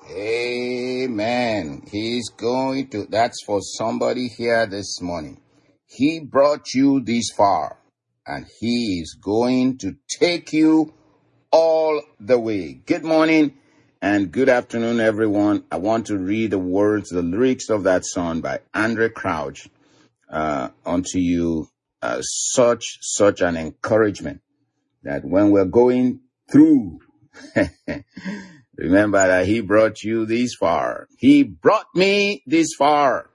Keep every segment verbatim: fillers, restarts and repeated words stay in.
Amen. He's going to, that's for somebody here this morning. He brought you this far, and he is going to take you all the way. Good morning and good afternoon, everyone. I want to read the words, the lyrics of that song by Andre Crouch uh, unto you. Uh, such, such an encouragement that when we're going through, remember that he brought you this far. He brought me this far.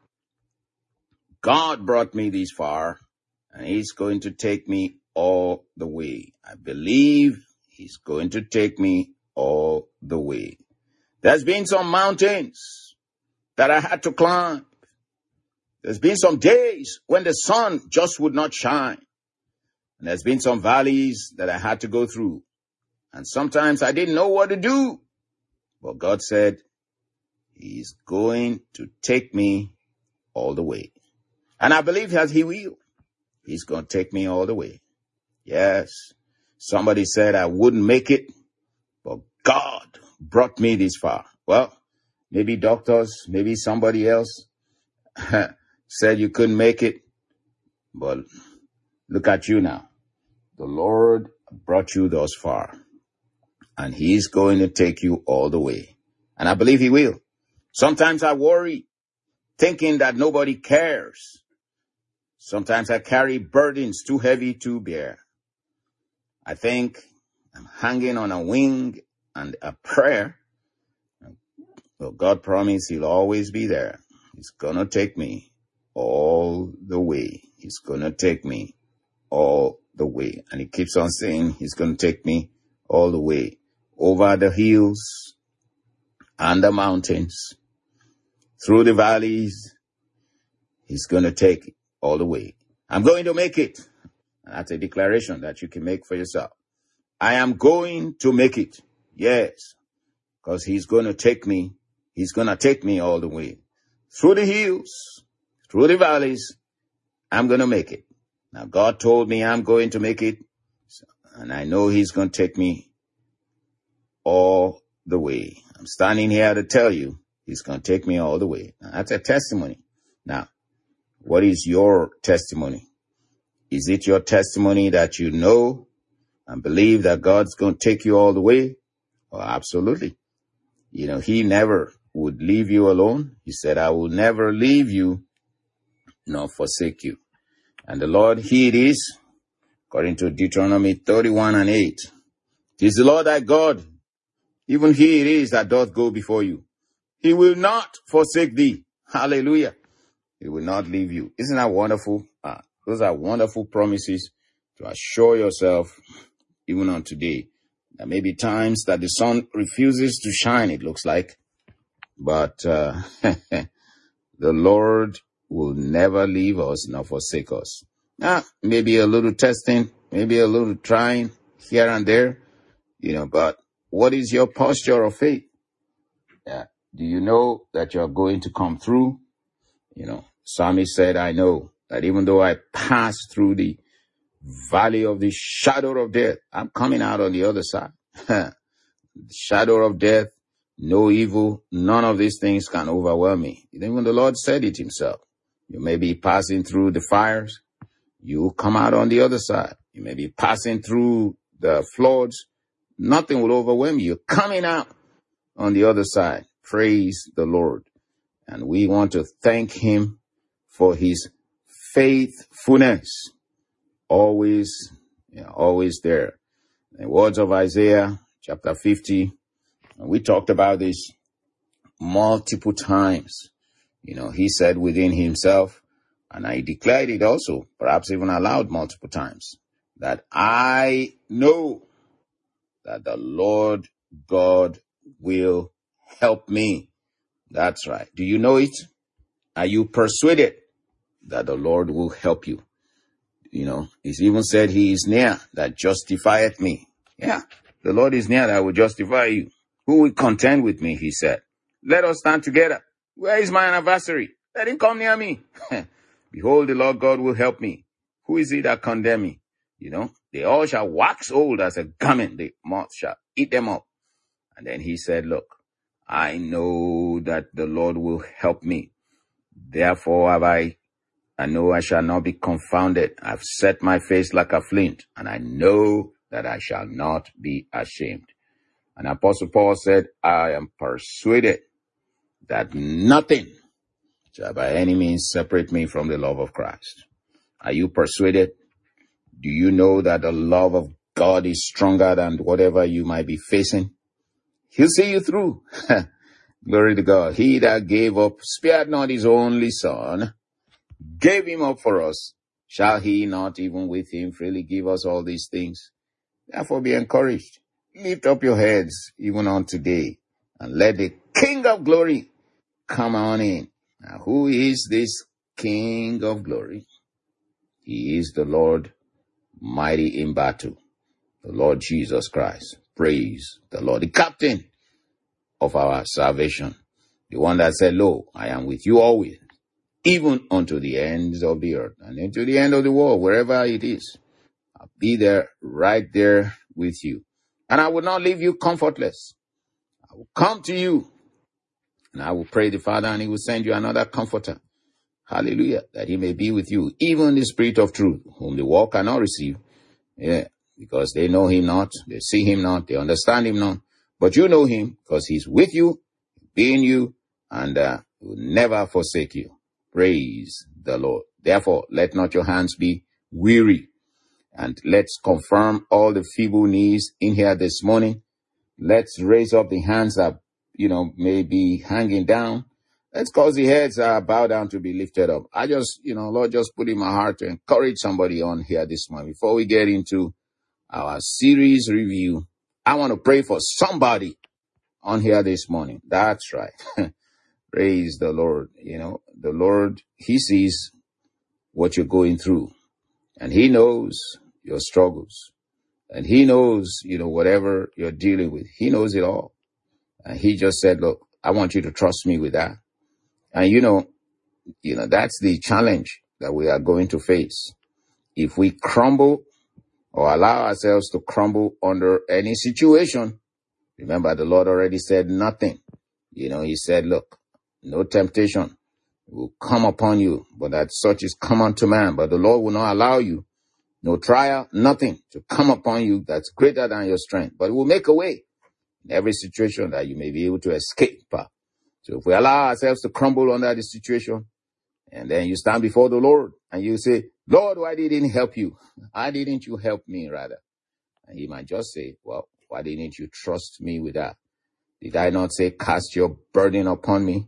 God brought me this far, and he's going to take me all the way. I believe he's going to take me all the way. There's been some mountains that I had to climb. There's been some days when the sun just would not shine. And there's been some valleys that I had to go through. And sometimes I didn't know what to do. But God said, he's going to take me all the way. And I believe that he will. He's going to take me all the way. Yes. Somebody said I wouldn't make it, but God brought me this far. Well, maybe doctors, maybe somebody else said you couldn't make it, but look at you now. The Lord brought you thus far, and he's going to take you all the way. And I believe he will. Sometimes I worry, thinking that nobody cares. Sometimes I carry burdens too heavy to bear. I think I'm hanging on a wing and a prayer. Well, God promised he'll always be there. He's going to take me all the way. He's going to take me all the way. And he keeps on saying he's going to take me all the way. Over the hills and the mountains, through the valleys, he's going to take it all the way. I'm going to make it. And that's a declaration that you can make for yourself. I am going to make it. Yes. Because he's going to take me. He's going to take me all the way. Through the hills, through the valleys, I'm going to make it. Now, God told me I'm going to make it. And I know he's going to take me all the way. I'm standing here to tell you he's going to take me all the way. Now, that's a testimony. Now, what is your testimony? Is it your testimony that you know and believe that God's going to take you all the way? Well, absolutely. You know, he never would leave you alone. He said, I will never leave you nor forsake you. And the Lord, he it is, according to Deuteronomy thirty-one and eight. It is the Lord thy God, even he it is that doth go before you. He will not forsake thee. Hallelujah. He will not leave you. Isn't that wonderful? Ah, those are wonderful promises to assure yourself, even on today. There may be times that the sun refuses to shine, it looks like. But uh, the Lord will never leave us nor forsake us. Ah, maybe a little testing, maybe a little trying here and there, you know, but what is your posture of faith? Yeah. Do you know that you're going to come through? You know, Psalmist said, I know that even though I pass through the valley of the shadow of death, I'm coming out on the other side. The shadow of death, no evil, none of these things can overwhelm me. Even the Lord said it himself. You may be passing through the fires. You will come out on the other side. You may be passing through the floods. Nothing will overwhelm you. You're coming out on the other side. Praise the Lord. And we want to thank him for his faithfulness. Always, you know, always there. The words of Isaiah chapter fifty. We talked about this multiple times. You know, he said within himself, and I declared it also, perhaps even aloud multiple times, that I know that the Lord God will help me. That's right. Do you know it? Are you persuaded that the Lord will help you? You know, he's even said he is near that justifieth me. Yeah, the Lord is near that will justify you. Who will contend with me, he said. Let us stand together. Where is my adversary? Let him come near me. Behold, the Lord God will help me. Who is he that condemn me? You know, they all shall wax old as a garment. The moth shall eat them up. And then he said, look, I know that the Lord will help me. Therefore have I, I know I shall not be confounded. I've set my face like a flint, and I know that I shall not be ashamed. And Apostle Paul said, I am persuaded that nothing shall by any means separate me from the love of Christ. Are you persuaded? Do you know that the love of God is stronger than whatever you might be facing? He'll see you through. Glory to God. He that gave up, spared not his only son, gave him up for us. Shall he not even with him freely give us all these things? Therefore be encouraged. Lift up your heads even on today, and let the King of glory come on in. Now, who is this King of glory? He is the Lord mighty in battle, the Lord Jesus Christ. Praise the Lord, the captain of our salvation, the one that said, lo, I am with you always, even unto the ends of the earth and into the end of the world, wherever it is. I'll be there, right there with you. And I will not leave you comfortless. I will come to you, and I will pray the Father, and he will send you another comforter. Hallelujah. That he may be with you, even the Spirit of truth, whom the world cannot receive. Yeah, because they know him not, they see him not, they understand him not. But you know him, because he's with you, be in you, and uh, will never forsake you. Praise the Lord. Therefore, let not your hands be weary. And let's confirm all the feeble knees in here this morning. Let's raise up the hands that, you know, may be hanging down. Let's cause the heads uh, bow down to be lifted up. I just, you know, Lord just put in my heart to encourage somebody on here this morning. Before we get into our series review, I want to pray for somebody on here this morning. That's right. Praise the Lord. You know, the Lord, he sees what you're going through, and he knows your struggles, and he knows, you know, whatever you're dealing with. He knows it all. And he just said, look, I want you to trust me with that. And you know, you know, that's the challenge that we are going to face. If we crumble or allow ourselves to crumble under any situation, remember the Lord already said nothing. You know, he said, look, no temptation will come upon you, but that such is common to man. But the Lord will not allow you, no trial, nothing to come upon you that's greater than your strength. But it will make a way in every situation that you may be able to escape. So if we allow ourselves to crumble under the situation, and then you stand before the Lord and you say, Lord, why didn't he help you? Why didn't you help me, rather? And he might just say, well, why didn't you trust me with that? Did I not say, cast your burden upon me?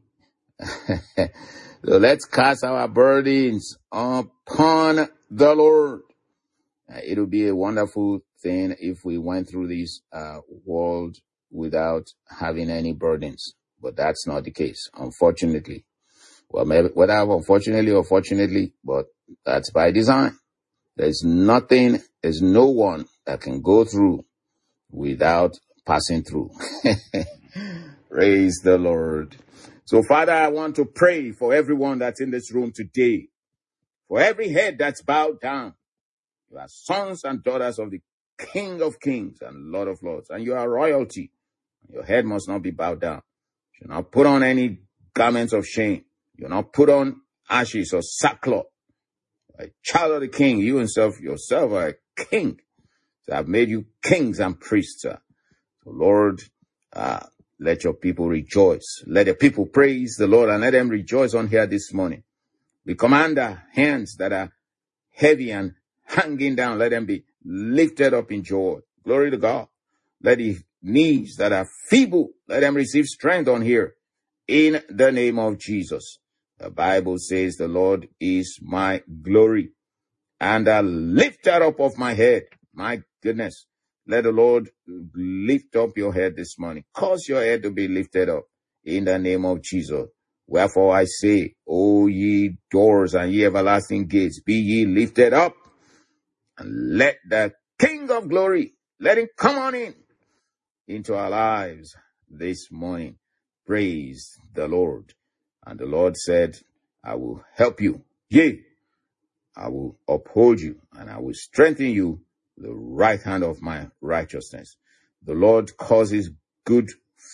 So let's cast our burdens upon the Lord. Uh, it'll be a wonderful thing if we went through this uh, world without having any burdens. But that's not the case, unfortunately. Well, maybe, whether unfortunately or fortunately, but that's by design. There's nothing, there's no one that can go through without passing through. Praise the Lord. So, Father, I want to pray for everyone that's in this room today, for every head that's bowed down. You are sons and daughters of the King of Kings and Lord of Lords, and you are royalty. Your head must not be bowed down. You should not put on any garments of shame. You not put on ashes or sackcloth. A child of the King, you yourself, yourself are a king. So I've made you kings and priests. So Lord, uh, let your people rejoice. Let the people praise the Lord, and let them rejoice on here this morning. We command the hands that are heavy and hanging down, let them be lifted up in joy. Glory to God. Let the knees that are feeble, let them receive strength on here in the name of Jesus. The Bible says the Lord is my glory and a lifter up of my head. My goodness. Let the Lord lift up your head this morning. Cause your head to be lifted up in the name of Jesus. Wherefore I say, O ye doors and ye everlasting gates, be ye lifted up, and let the King of glory, let him come on in into our lives this morning. Praise the Lord. And the Lord said, I will help you. Yea, I will uphold you, and I will strengthen you with the right hand of my righteousness. The Lord causes good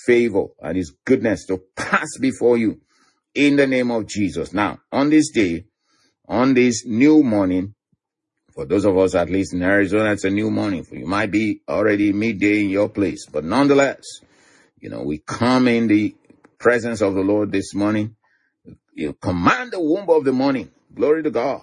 favor and his goodness to pass before you in the name of Jesus. Now, on this day, on this new morning, for those of us at least in Arizona, it's a new morning. For you might be already midday in your place, but nonetheless, you know, we come in the presence of the Lord this morning. You command the womb of the morning. Glory to God.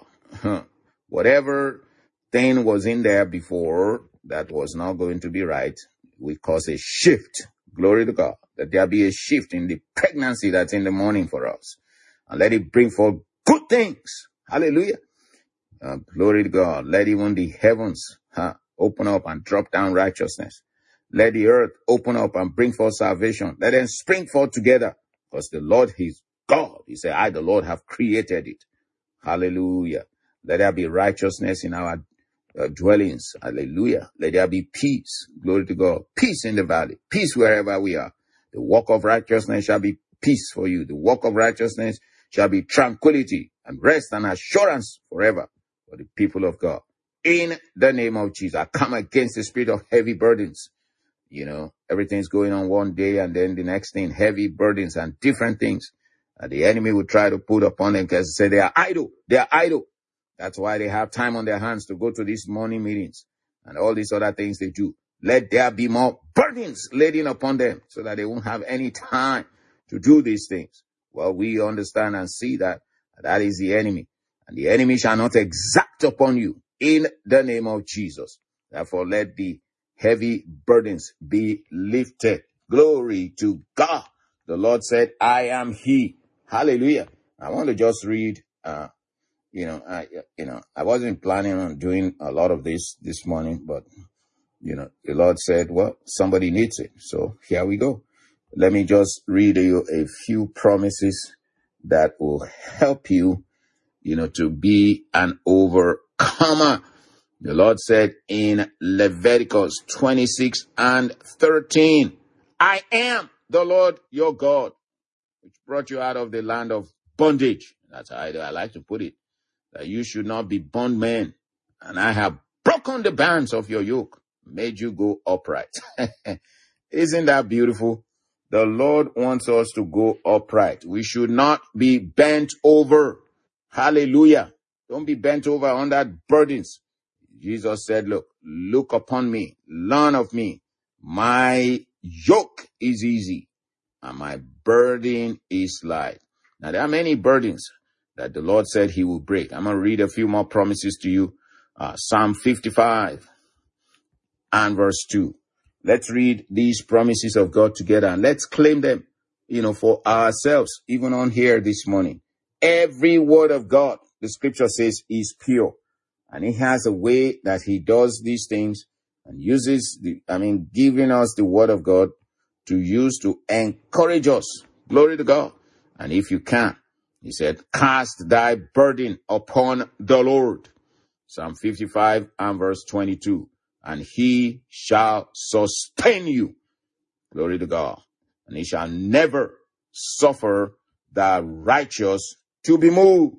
Whatever thing was in there before that was not going to be right, we cause a shift. Glory to God. That there be a shift in the pregnancy that's in the morning for us. And let it bring forth good things. Hallelujah. Uh, glory to God. Let even the heavens huh, open up and drop down righteousness. Let the earth open up and bring forth salvation. Let them spring forth together. Because the Lord is God. He said, I, the Lord, have created it. Hallelujah. Let there be righteousness in our uh, dwellings. Hallelujah. Let there be peace. Glory to God. Peace in the valley. Peace wherever we are. The walk of righteousness shall be peace for you. The walk of righteousness shall be tranquility and rest and assurance forever for the people of God. In the name of Jesus, I come against the spirit of heavy burdens. You know, everything's going on one day and then the next thing, heavy burdens and different things. And the enemy will try to put upon them because they say they are idle. They are idle. That's why they have time on their hands to go to these morning meetings and all these other things they do. Let there be more burdens laden upon them so that they won't have any time to do these things. Well, we understand and see that that is the enemy. And the enemy shall not exact upon you in the name of Jesus. Therefore, let the heavy burdens be lifted. Glory to God. The Lord said, I am he. Hallelujah. I want to just read, uh, you know, I, you know, I wasn't planning on doing a lot of this this morning, but, you know, the Lord said, well, somebody needs it. So here we go. Let me just read you a few promises that will help you, you know, to be an overcomer. The Lord said in Leviticus twenty-six and thirteen, I am the Lord your God, which brought you out of the land of bondage. That's how I, I like to put it. That you should not be bondmen. And I have broken the bands of your yoke, made you go upright. Isn't that beautiful? The Lord wants us to go upright. We should not be bent over. Hallelujah. Don't be bent over under burdens. Jesus said, look, look upon me, learn of me. My yoke is easy and my burden is light. Now, there are many burdens that the Lord said he will break. I'm going to read a few more promises to you. Uh, Psalm fifty-five and verse two. Let's read these promises of God together and let's claim them, you know, for ourselves, even on here this morning. Every word of God, the scripture says, is pure. And he has a way that he does these things and uses the, I mean, giving us the word of God to use to encourage us. Glory to God. And if you can, he said, cast thy burden upon the Lord. Psalm fifty-five and verse twenty-two. And he shall sustain you. Glory to God. And he shall never suffer the righteous to be moved.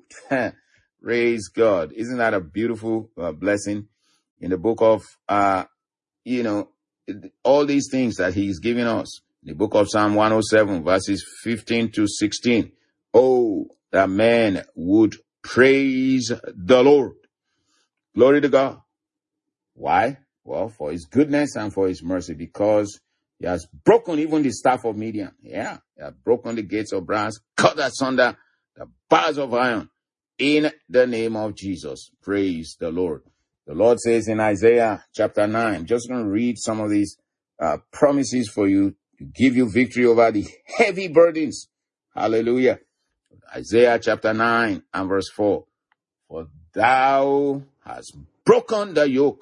Praise God. Isn't that a beautiful uh, blessing? In the book of, uh, you know, all these things that he's giving us. In the book of Psalm one oh seven, verses fifteen to sixteen. Oh, that man would praise the Lord. Glory to God. Why? Well, for his goodness and for his mercy, because he has broken even the staff of Midian. Yeah, he has broken the gates of brass, cut asunder the bars of iron. In the name of Jesus. Praise the Lord. The Lord says in Isaiah chapter nine, I'm just going to read some of these uh, promises for you to give you victory over the heavy burdens. Hallelujah. Isaiah chapter nine and verse four. For thou hast broken the yoke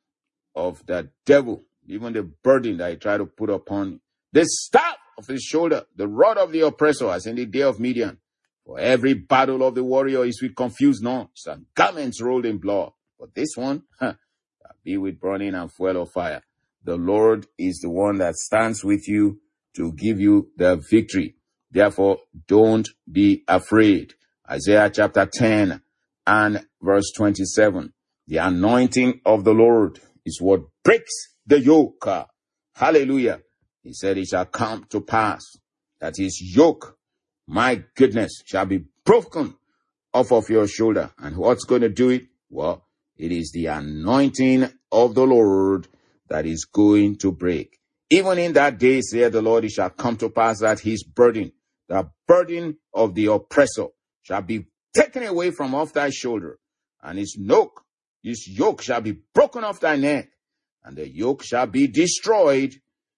of the devil, even the burden that he tried to put upon you. The staff of his shoulder, the rod of the oppressor, as in the day of Midian. For every battle of the warrior is with confused noise and garments rolled in blood. But this one, huh, be with burning and fuel of fire. The Lord is the one that stands with you to give you the victory. Therefore, don't be afraid. Isaiah chapter ten and verse twenty-seven. The anointing of the Lord is what breaks the yoke. Hallelujah. He said it shall come to pass that his yoke, my goodness, shall be broken off of your shoulder. And what's going to do it? Well, it is the anointing of the Lord that is going to break. Even in that day, saith the Lord, it shall come to pass that his burden, the burden of the oppressor, shall be taken away from off thy shoulder, and his yoke, his yoke shall be broken off thy neck, and the yoke shall be destroyed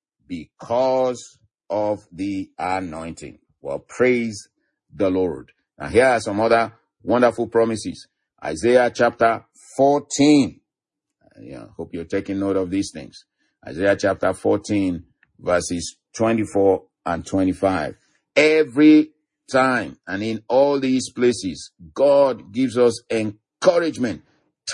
because of the anointing. Well, praise the Lord. Now here are some other wonderful promises. Isaiah chapter fourteen. Yeah, hope you're taking note of these things. Isaiah chapter fourteen, verses twenty-four and twenty-five. Every time and in all these places, God gives us encouragement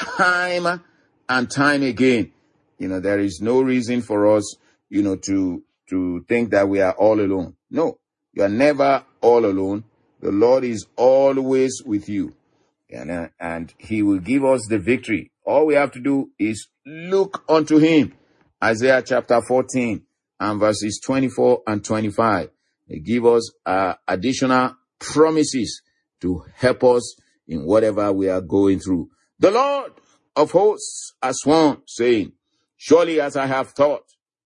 time and time again. You know, there is no reason for us, you know, to, to think that we are all alone. No, you are never all alone. The Lord is always with you, and, uh, and he will give us the victory. All we have to do is look unto him. Isaiah chapter fourteen and verses twenty-four and twenty-five. They give us uh, additional promises to help us in whatever we are going through. The Lord of hosts has sworn, saying, surely as I have thought,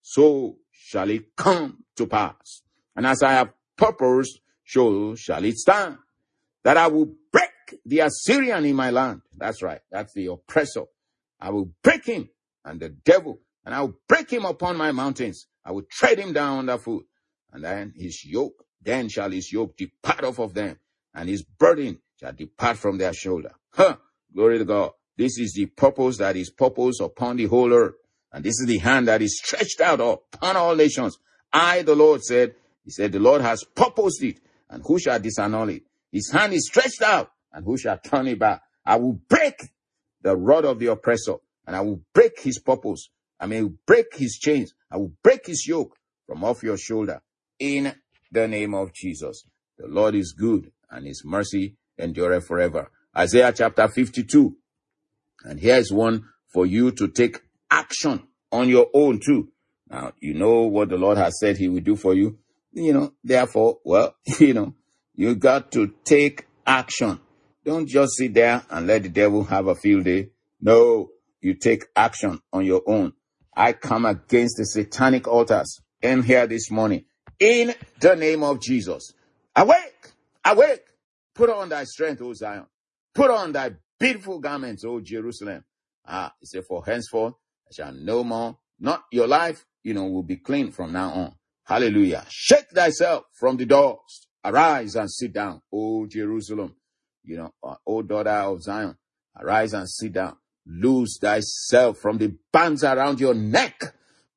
so shall it come to pass. And as I have purposed, so shall it stand. That I will break the Assyrian in my land. That's right. That's the oppressor. I will break him and the devil, and I will break him upon my mountains. I will tread him down underfoot. And then his yoke, then shall his yoke depart off of them, and his burden shall depart from their shoulder. Huh. Glory to God. This is the purpose that is purpose upon the whole earth. And this is the hand that is stretched out upon all nations. I, the Lord, said, he said, the Lord has purposed it, and who shall disannul it? His hand is stretched out, and who shall turn it back? I will break the rod of the oppressor, and I will break his purpose. I mean, break his chains. I will break his yoke from off your shoulder in the name of Jesus. The Lord is good, and his mercy endureth forever. Isaiah chapter fifty-two. And here is one for you to take action on your own too. Now, you know what the Lord has said he will do for you. You know, therefore, well, you know, you got to take action. Don't just sit there and let the devil have a field day. No, you take action on your own. I come against the satanic altars in here this morning in the name of Jesus. Awake, awake, put on thy strength, O Zion. Put on thy beautiful garments, O Jerusalem. Ah, he said, for henceforth, I shall no more, not your life, you know, will be clean from now on. Hallelujah. Shake thyself from the dust. Arise and sit down, O Jerusalem. You know, uh, O daughter of Zion, arise and sit down. Loose thyself from the bands around your neck,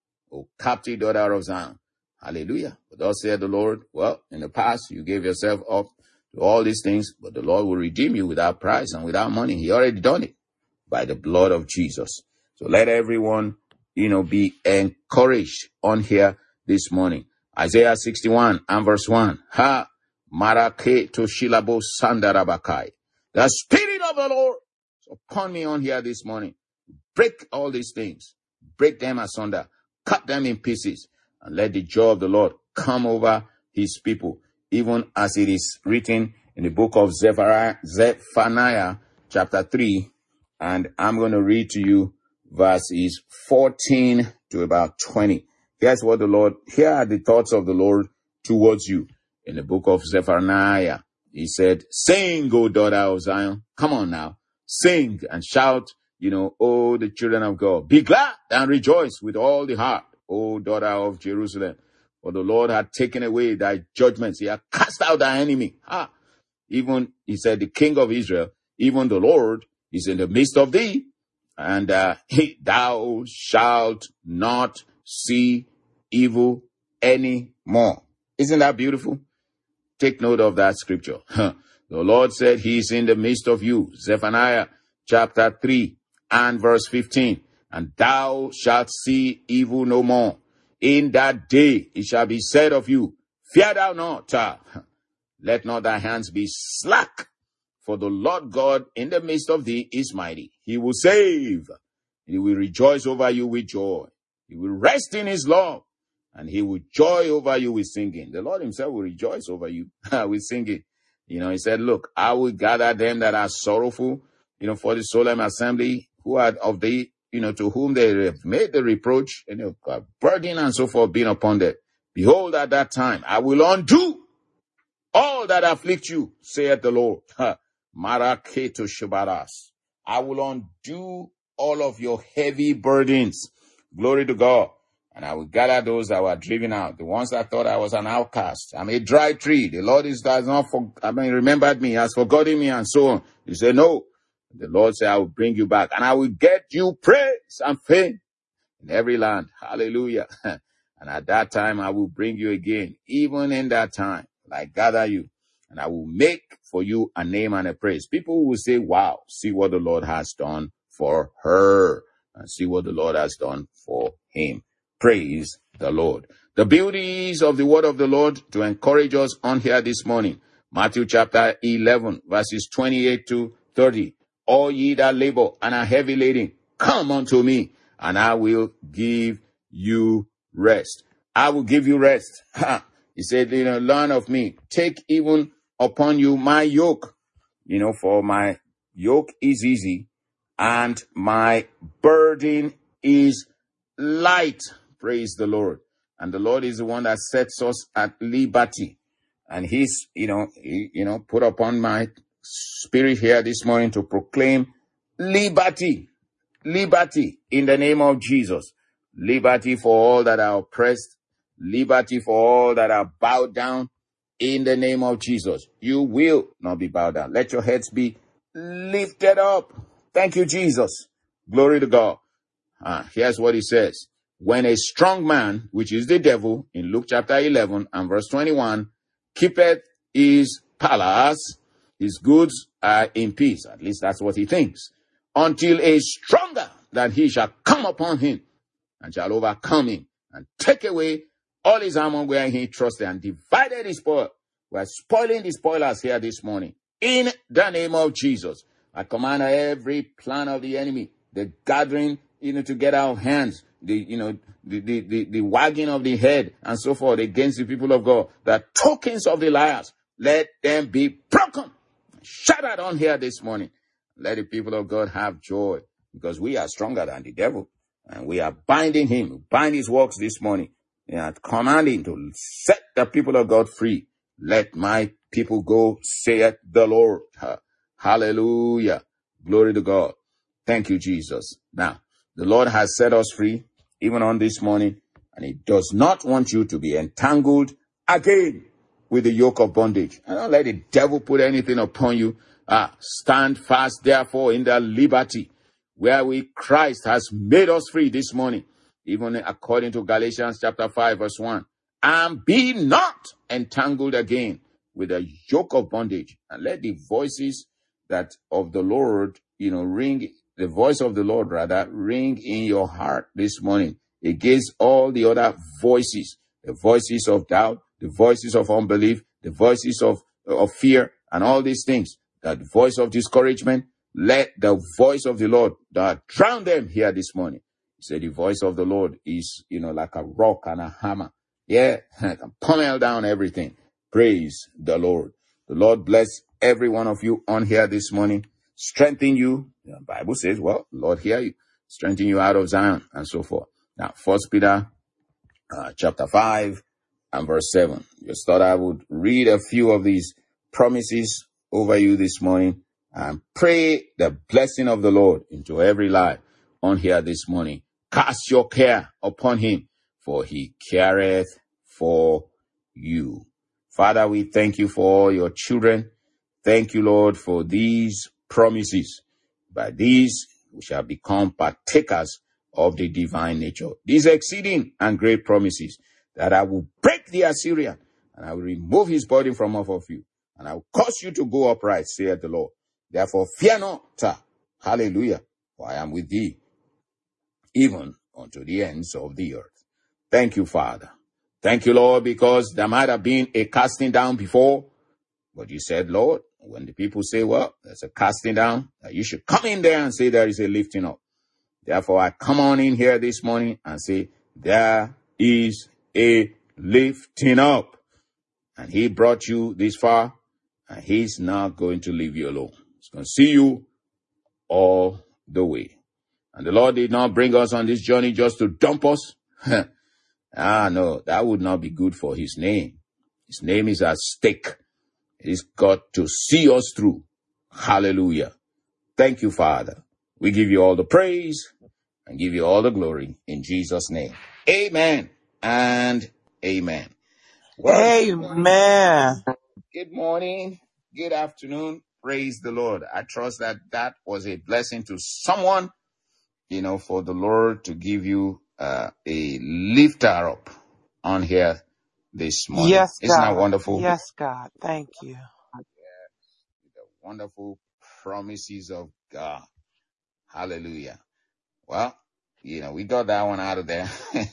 O captive daughter of Zion. Hallelujah. But thus said the Lord, well, in the past, you gave yourself up to all these things, but the Lord will redeem you without price and without money. He already done it by the blood of Jesus. So let everyone, you know, be encouraged on here this morning. Isaiah sixty-one and verse one. Ha, marake to shilabo sandarabakai. The Spirit of the Lord is upon me on here this morning. Break all these things. Break them asunder. Cut them in pieces. And let the joy of the Lord come over his people. Even as it is written in the book of Zephaniah, Zephaniah chapter three. And I'm going to read to you verses fourteen to about twenty. Here's what the Lord, here are the thoughts of the Lord towards you. In the book of Zephaniah, he said, sing, O daughter of Zion. Come on now. Sing and shout, you know, O the children of God. Be glad and rejoice with all the heart, O daughter of Jerusalem. For the Lord had taken away thy judgments. He had cast out thy enemy. Ah, even, he said, the King of Israel, even the Lord is in the midst of thee. And uh, he, thou shalt not see evil any more. Isn't that beautiful? Take note of that scripture. The Lord said he is in the midst of you. Zephaniah chapter three and verse fifteen. And thou shalt see evil no more. In that day it shall be said of you, fear thou not. Let not thy hands be slack. For the Lord God in the midst of thee is mighty. He will save. He will rejoice over you with joy. He will rest in his love. and he will joy over you with singing. The Lord himself will rejoice over you with singing. You know, he said, look, I will gather them that are sorrowful, you know, for the solemn assembly, who are of the, you know, to whom they have made the reproach, and you know, burden and so forth being upon them. Behold, at that time, I will undo all that afflict you, saith the Lord. Maraketo Shabaras. I will undo all of your heavy burdens. Glory to God. And I will gather those that were driven out, the ones that thought I was an outcast. I'm a dry tree. The Lord is does not for, I mean, remembered me, has forgotten me, and so on. You say, no. The Lord said, I will bring you back, and I will get you praise and fame in every land. Hallelujah. And at that time, I will bring you again. Even in that time, I gather you, and I will make for you a name and a praise. People will say, wow, see what the Lord has done for her, and see what the Lord has done for him. Praise the Lord. The beauties of the word of the Lord to encourage us on here this morning. Matthew chapter eleven, verses twenty-eight to thirty. All ye that labor and are heavy laden, come unto me, and I will give you rest. I will give you rest. He said, you know, learn of me. Take even upon you my yoke. You know, for my yoke is easy and my burden is light. Praise the Lord. And the Lord is the one that sets us at liberty. And he's, you know, he, you know, put upon my spirit here this morning to proclaim liberty. Liberty in the name of Jesus. Liberty for all that are oppressed. Liberty for all that are bowed down in the name of Jesus. You will not be bowed down. Let your heads be lifted up. Thank you, Jesus. Glory to God. Ah, here's what he says. When a strong man, which is the devil, in Luke chapter eleven and verse twenty-one, keepeth his palace, his goods are in peace. At least that's what he thinks. Until a stronger than he shall come upon him and shall overcome him and take away all his armor where he trusted and divided his spoil. We're spoiling the spoilers here this morning. In the name of Jesus, I command every plan of the enemy, the gathering, you know, to get our hands, the, you know, the, the, the, the wagging of the head and so forth against the people of God, the tokens of the liars, let them be broken. Shattered on here this morning. Let the people of God have joy, because we are stronger than the devil, and we are binding him, bind his works this morning, and commanding to set the people of God free. Let my people go, saith the Lord. Hallelujah. Glory to God. Thank you, Jesus. Now, the Lord has set us free, even on this morning, and he does not want you to be entangled again with the yoke of bondage. And don't let the devil put anything upon you. Uh, stand fast, therefore, in the liberty wherewith Christ has made us free this morning, even according to Galatians chapter five, verse one. And be not entangled again with a yoke of bondage. And let the voices that of the Lord, you know, ring, the voice of the Lord, rather, ring in your heart this morning against all the other voices, the voices of doubt, the voices of unbelief, the voices of, of fear, and all these things. That voice of discouragement, let the voice of the Lord uh, drown them here this morning. He said the voice of the Lord is, you know, like a rock and a hammer. Yeah, can pummel down everything. Praise the Lord. The Lord bless every one of you on here this morning. Strengthen you. The Bible says, well, Lord, hear you. Strengthen you out of Zion and so forth. Now, First Peter uh, chapter five and verse seven. Just thought I would read a few of these promises over you this morning and pray the blessing of the Lord into every life on here this morning. Cast your care upon him, for he careth for you. Father, we thank you for all your children. Thank you, Lord, for these promises. By these, we shall become partakers of the divine nature. These exceeding and great promises, that I will break the Assyrian, and I will remove his burden from off of you, and I will cause you to go upright, saith the Lord. Therefore, fear not. Hallelujah. For I am with thee, even unto the ends of the earth. Thank you, Father. Thank you, Lord, because there might have been a casting down before, but you said, Lord, when the people say, well, there's a casting down, you should come in there and say there is a lifting up. Therefore, I come on in here this morning and say, there is a lifting up. And he brought you this far, and he's not going to leave you alone. He's going to see you all the way. And the Lord did not bring us on this journey just to dump us. ah, no, that would not be good for his name. His name is at stake. He's got to see us through. Hallelujah. Thank you, Father. We give you all the praise and give you all the glory in Jesus' name. Amen and amen. Well, Amen. good morning, good afternoon. Praise the Lord. I trust that that was a blessing to someone, you know, for the Lord to give you uh, a lifter up on here this morning. Yes, Isn't that God. wonderful? Yes, God. Thank you. The wonderful promises of God. Hallelujah. Well, you know, we got that one out of there.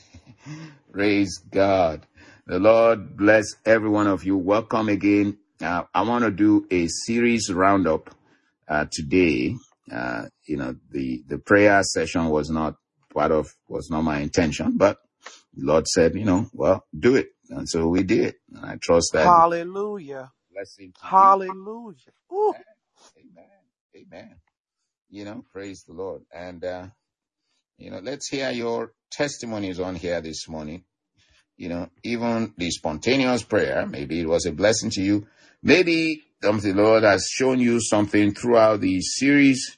Praise God. The Lord bless every one of you. Welcome again. Uh, I want to do a series roundup uh, today. Uh, you know, the, the prayer session was not part of, was not my intention, but the Lord said, you know, well, do it. And so we did. And I trust that. Hallelujah. Blessing to Hallelujah. Ooh. Amen. Amen. You know, praise the Lord. And, uh, you know, let's hear your testimonies on here this morning. You know, even the spontaneous prayer, maybe it was a blessing to you. Maybe the Lord has shown you something throughout the series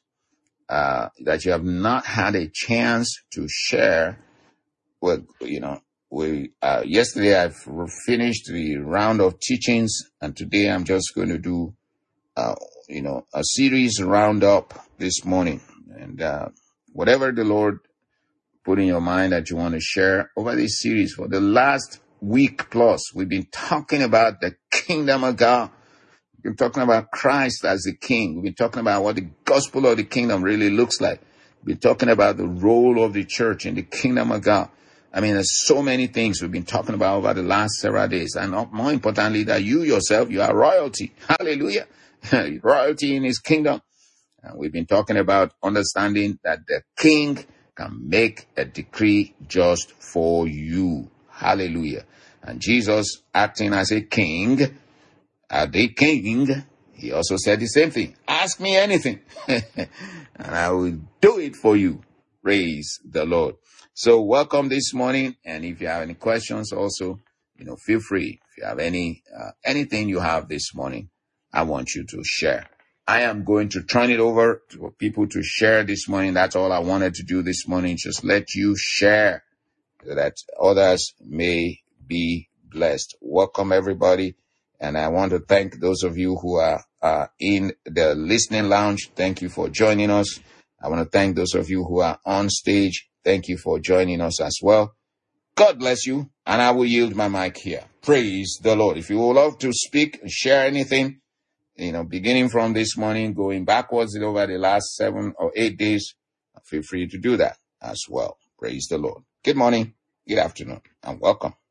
uh, that you have not had a chance to share. Well, you know, we uh, yesterday I finished the round of teachings, and today I'm just going to do, uh, you know, a series roundup this morning. And uh, whatever the Lord put in your mind that you want to share over this series. For the last week plus, we've been talking about the kingdom of God. We've been talking about Christ as the king. We've been talking about what the gospel of the kingdom really looks like. We've been talking about the role of the church in the kingdom of God. I mean, there's so many things we've been talking about over the last several days. And more importantly, that you yourself, you are royalty. Hallelujah. Royalty in his kingdom. And we've been talking about understanding that the king can make a decree just for you. Hallelujah. And Jesus, acting as a king, as the king, he also said the same thing. Ask me anything, and I will do it for you. Praise the Lord. So welcome this morning. And if you have any questions also, you know, feel free. If you have any, uh, anything you have this morning, I want you to share. I am going to turn it over to people to share this morning. That's all I wanted to do this morning. Just let you share so that others may be blessed. Welcome, everybody. And I want to thank those of you who are uh, in the listening lounge. Thank you for joining us. I want to thank those of you who are on stage. Thank you for joining us as well. God bless you. And I will yield my mic here. Praise the Lord. If you would love to speak and share anything, you know, beginning from this morning, going backwards over the last seven or eight days, feel free to do that as well. Praise the Lord. Good morning, good afternoon, and welcome.